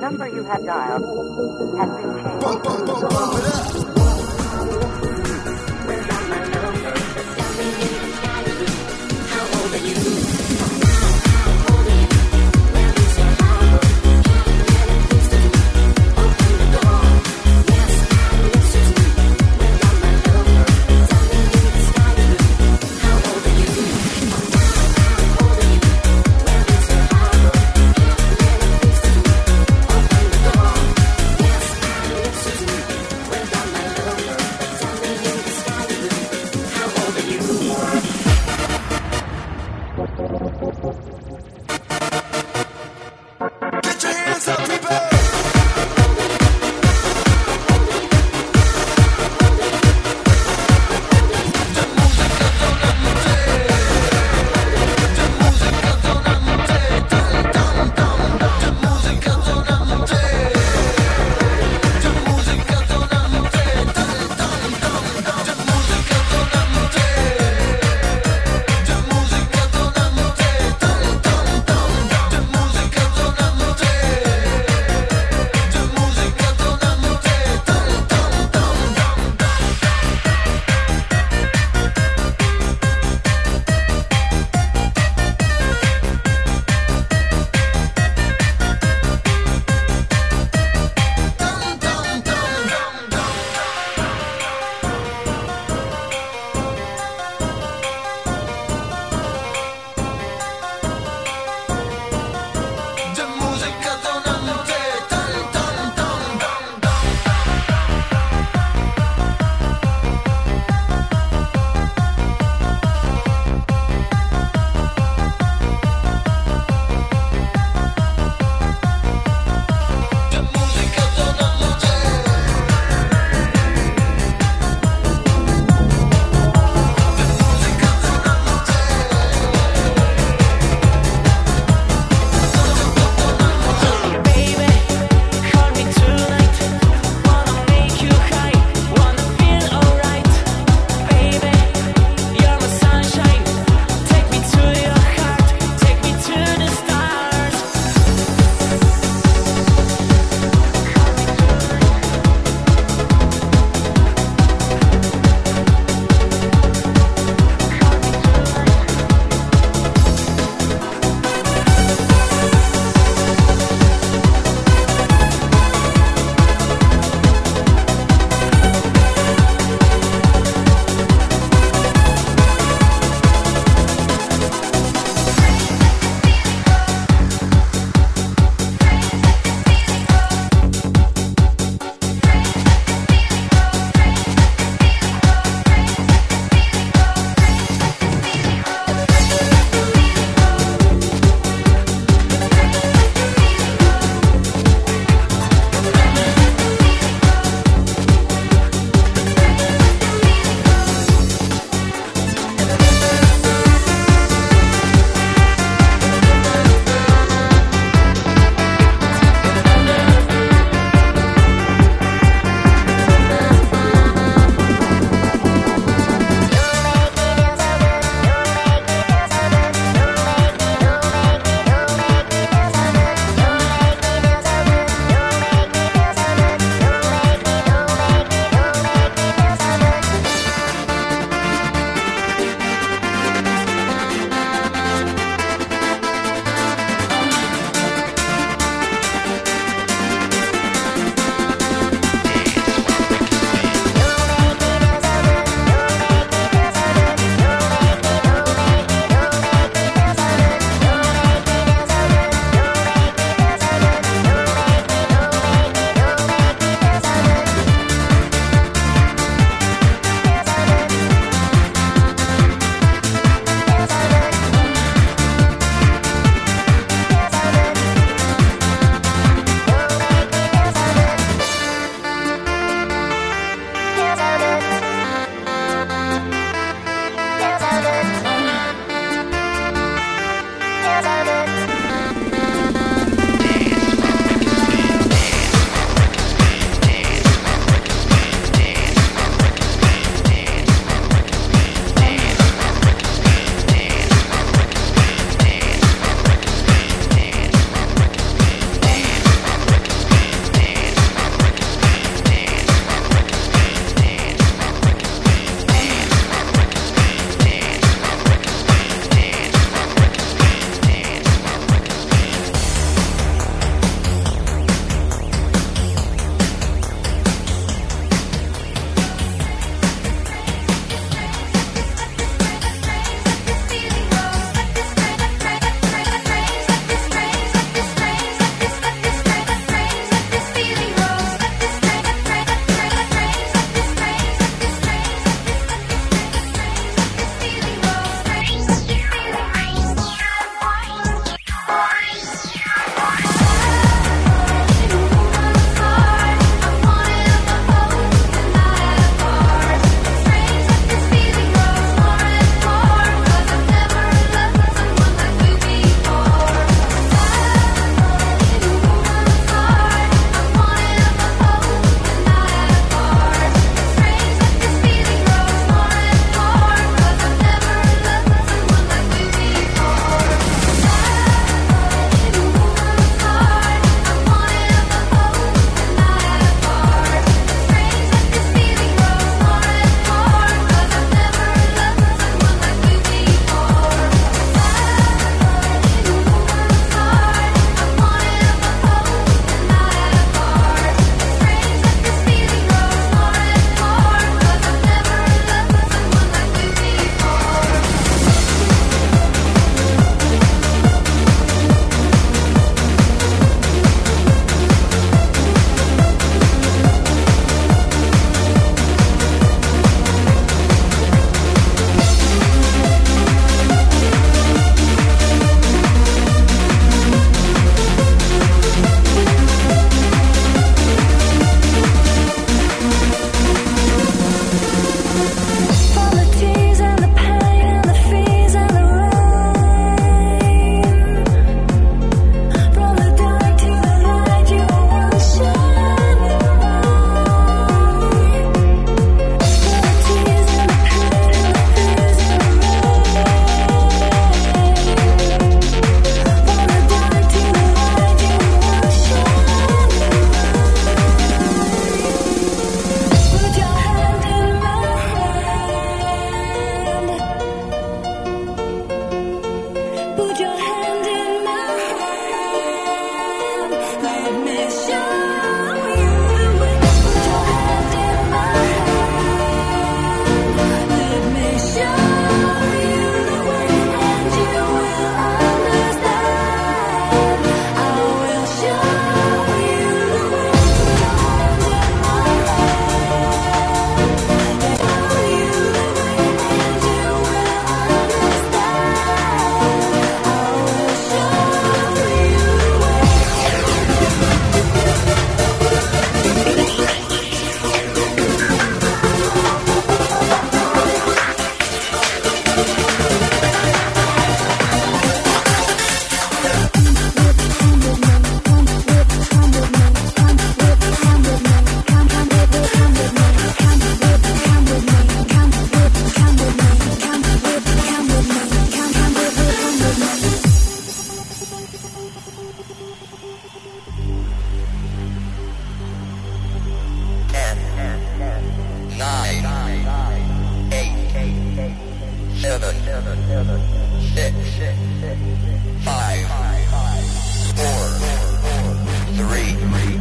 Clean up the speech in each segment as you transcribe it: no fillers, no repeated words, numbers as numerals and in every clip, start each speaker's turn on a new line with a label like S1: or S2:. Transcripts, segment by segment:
S1: number you have dialed has been changed.
S2: Bump it up.
S3: How old are you?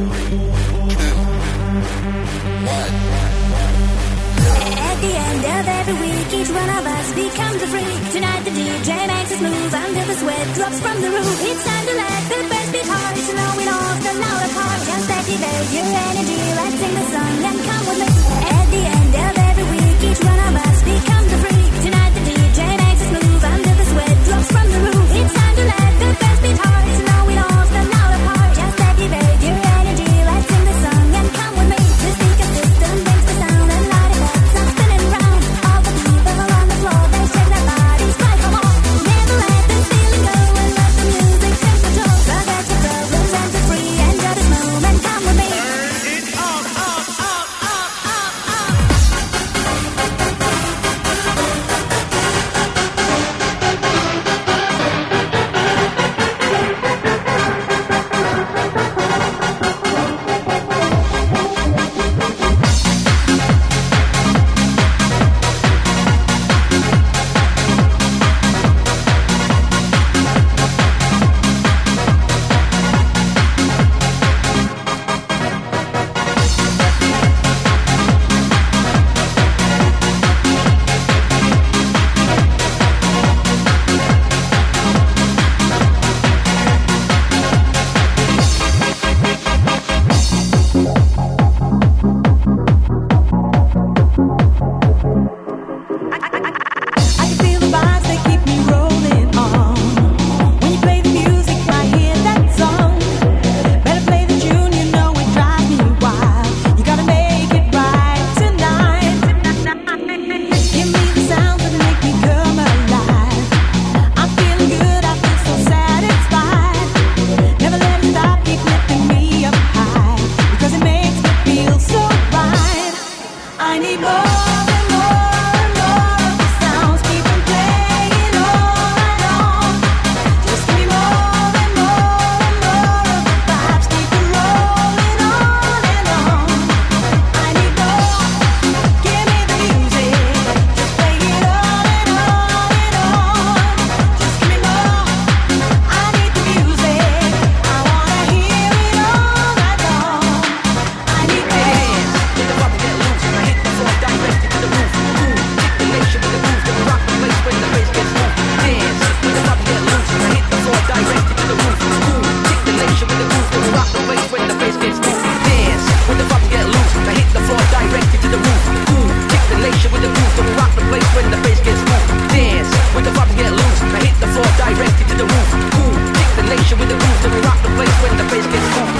S4: At the end of every week, each one of us becomes a freak. Tonight the DJ makes us move until the sweat drops from the roof. It's time to let the bass beat hard, to know it all, the louder part. Just activate your energy, let's sing the song and come with me. At the end of every week, each one of us becomes a freak. Tonight the DJ makes us move until the sweat drops from the roof. It's time to let the bass beat hard, to know it all, the louder part. Just activate your energy, let's sing the song and come with me. The speaker system makes the sound and light effects are spinning round. All the people on the floor, they shake their bodies, right, come on. Never let this feeling go and let the music take control. Forget your problems and just free, enjoy this moment, come with me.
S5: Directed to the roof, cool. Kick the nation with the roof, then we rock the place when the bass gets moved.